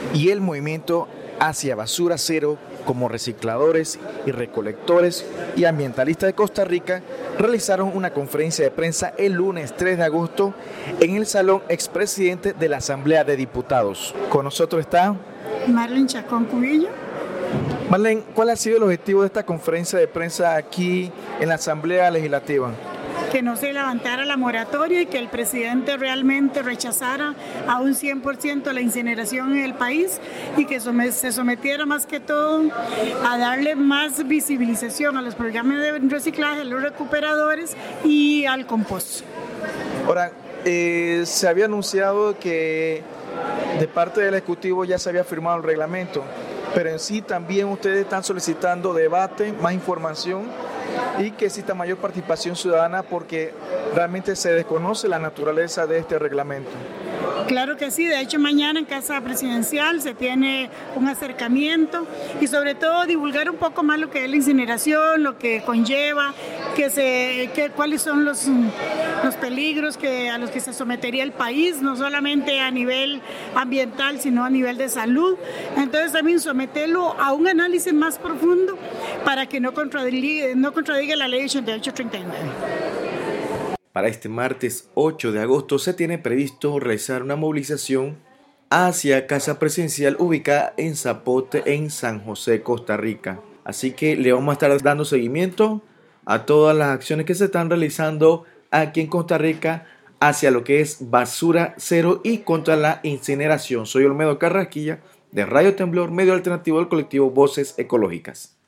y el movimiento hacia basura cero como recicladores y recolectores y ambientalistas de Costa Rica realizaron una conferencia de prensa el lunes 3 de agosto en el Salón Expresidente de la Asamblea de Diputados. Con nosotros está Marlene Chacón Cubillo. Marlene, ¿cuál ha sido el objetivo de esta conferencia de prensa aquí en la Asamblea Legislativa? Que no se levantara la moratoria y que el presidente realmente rechazara a un 100% la incineración en el país y que se sometiera más que todo a darle más visibilización a los programas de reciclaje, a los recuperadores y al compost. Ahora, se había anunciado que de parte del Ejecutivo ya se había firmado el reglamento, pero en sí también ustedes están solicitando debate, más información y que exista mayor participación ciudadana porque realmente se desconoce la naturaleza de este reglamento. Claro que sí, de hecho mañana en Casa Presidencial se tiene un acercamiento y sobre todo divulgar un poco más lo que es la incineración, lo que conlleva, cuáles son los peligros a los que se sometería el país, no solamente a nivel ambiental, sino a nivel de salud. Entonces también someterlo a un análisis más profundo para que no contradiga la ley 8839. Para este martes 8 de agosto se tiene previsto realizar una movilización hacia Casa Presidencial ubicada en Zapote, en San José, Costa Rica. Así que le vamos a estar dando seguimiento a todas las acciones que se están realizando aquí en Costa Rica hacia lo que es basura cero y contra la incineración. Soy Olmedo Carrasquilla de Radio Temblor, medio alternativo del colectivo Voces Ecológicas.